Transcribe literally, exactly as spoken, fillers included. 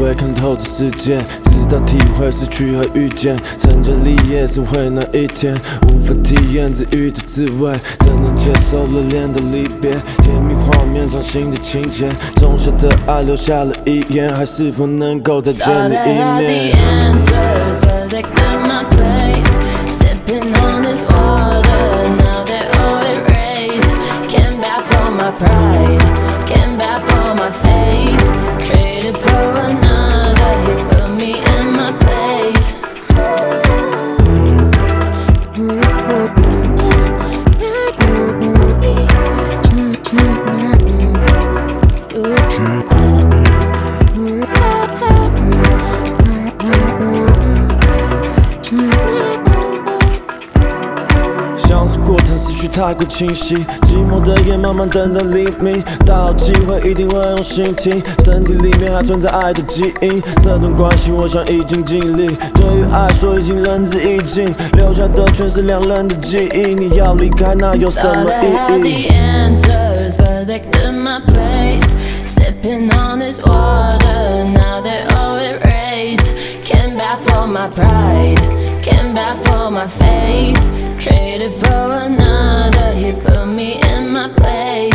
会看透这世界，直到体会失去和遇见。成家立业是会那一天，无法体验治愈的滋味，怎能接受热恋的离别？甜蜜画面，伤心的情节，种下的爱留下了遗言，还是否能够再见你一面？ Pride, came back for my face, traded for another, he put me in my place. 像是过程思绪太过清晰，寂寞的夜慢慢等待黎明，找机会一定会用心听，身体里面还存在爱的基因。这段关系我想已经尽力，对于爱说已经仁至义尽，留下的全是两人的记忆。你要离开那有什么意义 the answers, but they took my place. Sipping on this water, now they're all erased. Came back for my pride, came back for my face. Traded for another, he put me in my place.